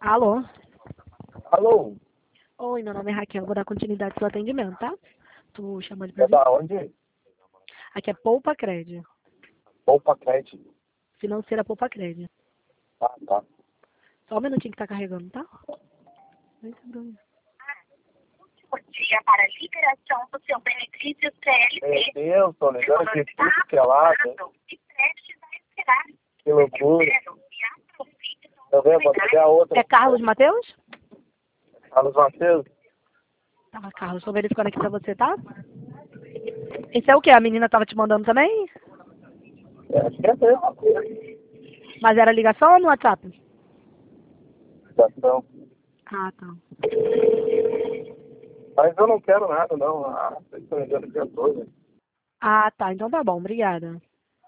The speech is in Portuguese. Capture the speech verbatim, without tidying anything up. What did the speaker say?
Alô? Alô? Oi, meu nome é Raquel, vou dar continuidade ao seu atendimento, tá? Tu chama de É prazer? da onde? Aqui é Poupa Crédito. Poupa Crédito. Financeira Poupa Crédito. Ah, tá. Só um minutinho que tá carregando, tá? Oi, Bruno. Bom dia para a liberação do seu benefício C L T. Meu Deus, tô ligando aqui tudo que é lado. E prestes a esperar. Que loucura. Espero e aproveite Tá vendo? Vou pegar outra. É Carlos Matheus? Carlos Matheus? Tá, Carlos, tô verificando aqui pra você, tá? Esse é o que? A menina tava te mandando também? É, acho que é mesmo. Mas era ligação ou no WhatsApp? Ligação. Ah, tá. Mas eu não quero nada, não. Ah, vocês estão ligando aqui a todos. Ah, tá. Então tá bom. Obrigada.